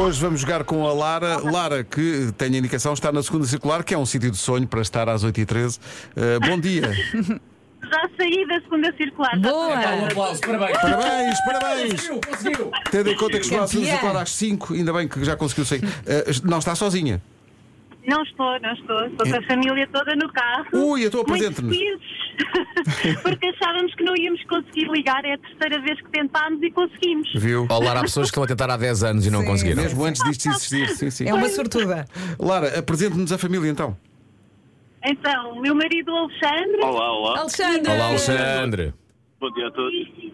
Hoje vamos jogar com a Lara. Lara, que tem a indicação, está na segunda circular, que é um sítio de sonho para estar às 8h13. Bom dia. Já saí da segunda circular. Boa! Um aplauso, parabéns! Parabéns! Conseguiu! Tendo em conta que chegou à segunda Campeã. circular às 5, ainda bem que já conseguiu sair. Não está sozinha. Não estou. Estou com a família toda no carro. Ui, então Muito apresente-nos. felizes. Porque achávamos que não íamos conseguir ligar. É a terceira vez que tentámos e conseguimos. Viu? Oh, Lara, há pessoas que estão a tentar há 10 anos e não Sim. conseguiram. Mesmo antes disto existir. Sim, sim. É uma sortuda. Lara, apresente-nos a família então. Então, o meu marido Alexandre. Olá. Alexandre! Olá, Alexandre. Bom dia a todos.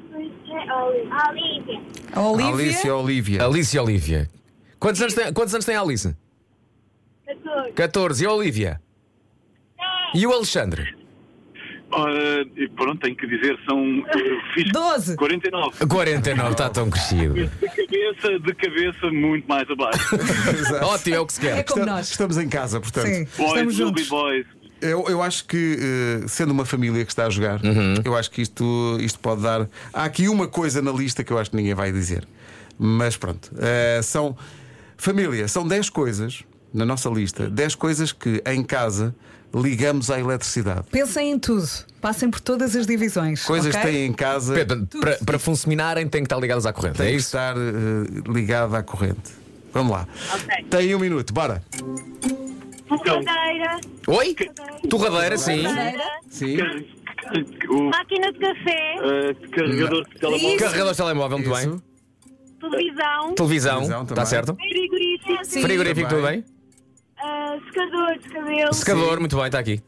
A Olívia. Alice Olívia. Alice e Olívia. Quantos anos tem a Alice? 14. E a Olívia? E o Alexandre? Ora, e pronto, tenho que dizer, fiz 12. 49. 49, está tão crescido. De cabeça, muito mais abaixo. Exato. Ótimo, é o que se quer. É como nós. Estamos em casa, portanto. Sim, Boys, estamos will be juntos. boys. Eu acho que, sendo uma família que está a jogar, eu acho que isto pode dar. Há aqui uma coisa na lista que eu acho que ninguém vai dizer. Mas pronto. Família, são 10 coisas na nossa lista. 10 coisas que em casa ligamos à eletricidade. Pensem em tudo. Passem por todas as divisões. Coisas ok? que têm em casa. Pedro, para funcionarem têm que estar ligadas à corrente. Tem É que isso? estar ligada à corrente. Vamos lá. Ok. Tem 1 minuto, bora. Torradeira, Oi? Torradeira, sim. Sim. O máquina de café, carregador de telemóvel. Carregador de telemóvel, muito bem. Isso. televisão, Televisão, Televisão está também. certo? frigorífico, Sim. Frigorífico, tudo bem? secador de cabelo, Secador, muito bem, está aqui.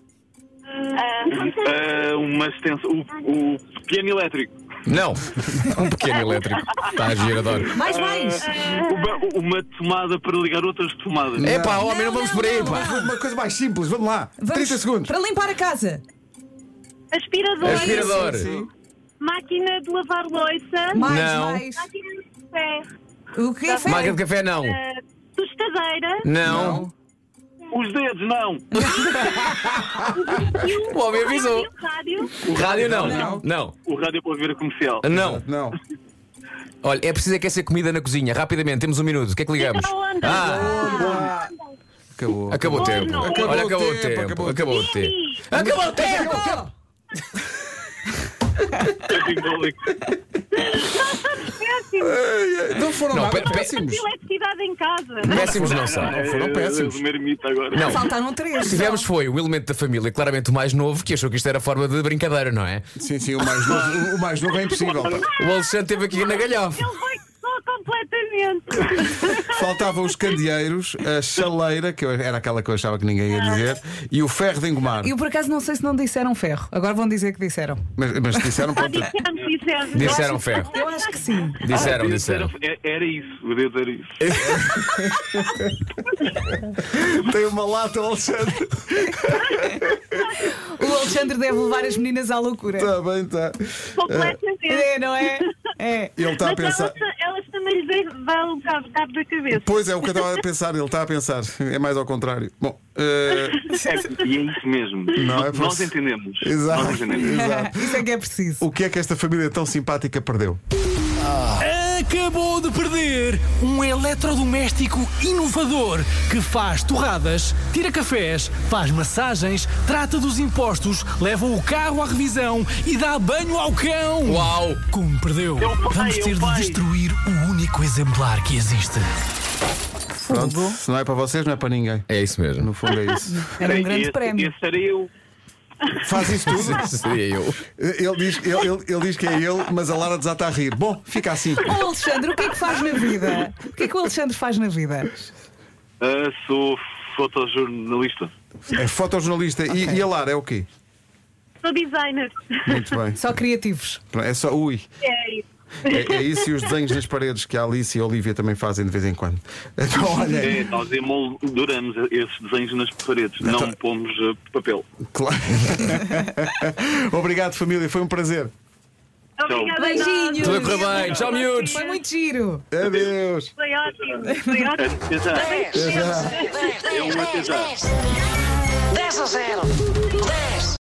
Uma extensão. O piano elétrico. Não, um pequeno elétrico. Está a giro, adoro. Mais. Uma tomada para ligar outras tomadas. É pá, homem, não vamos por aí, pá. Uma coisa mais simples, vamos lá. 30 segundos. Para limpar a casa. aspirador, Aspirador. Sim. máquina de lavar louça, Mais. máquina de café, O que é Máquina de café, não. tostadeira, Não. Os dedos, não. O homem avisou. rádio, Rádio, não. Não. O rádio para ouvir a comercial. Não. Não. Olha, é preciso aquecer comida na cozinha. Rapidamente, temos 1 minuto. O que é que ligamos? micro-ondas, Acabou. Acabou o tempo. Acabou Olha, o acabou o tempo, tempo. acabou o Acabou o tempo. Acabou o tempo! Não foram Não, nada pe- pe- péssimos. eletricidade em casa. Péssimos não são. Foram péssimos. Uma ermita agora. Não. Faltaram 3. Tivemos foi o elemento da família, claramente o mais novo, que achou que isto era forma de brincadeira, não é? Sim, o mais novo é impossível. pá. O Alexandre teve aqui na galhofa. Ele foi só completamente. Faltavam os candeeiros, a chaleira, que era aquela que eu achava que ninguém ia dizer, e o ferro de engomar. Eu por acaso não sei se não disseram ferro. Agora vão dizer que disseram. Mas disseram pronto. Disseram ferro. Eu acho que sim. Disseram. Era isso. O dedo era isso. Tem uma lata, Alexandre. O Alexandre deve levar as meninas à loucura. Está bem, está. Completamente. É, não é? É. Ele está a Mas pensar. elas também lhes dão um cabo da cabeça. Pois é, o que eu estava a pensar, ele está a pensar. É mais ao contrário. Bom, E é isso mesmo. Não, é Nós possível. entendemos. exato. Nós entendemos. Exato. Isso é que é preciso. O que é que esta família tão simpática perdeu? Acabou de perder um eletrodoméstico inovador que faz torradas, tira cafés, faz massagens, trata dos impostos, leva o carro à revisão e dá banho ao cão. Uau! Como perdeu, vamos ter de destruir o único exemplar que existe. Pronto, se não é para vocês, não é para ninguém. É isso mesmo. No fundo é isso. Era um grande prémio. Esse era eu. Faz isso tudo. Seria eu. Ele diz que é ele, mas a Lara desata a rir. Bom, fica assim. O Alexandre, o que é que faz na vida? O que é que o Alexandre faz na vida? Sou fotojornalista. É fotojornalista. E a Lara é o quê? Sou designer. Muito bem. Só criativos. É só. Ui. É isso. É isso e os desenhos nas paredes que a Alice e a Olívia também fazem de vez em quando. Então, olha. Nós emolduramos esses desenhos nas paredes, não pomos papel. Claro. Obrigado, família. Foi um prazer. Obrigada. Beijinhos. Tudo a correr bem. Tchau, miúdos. Foi muito giro. Adeus. Foi ótimo. Foi ótimo. Até já. Até já. É um até já. 10 a 0.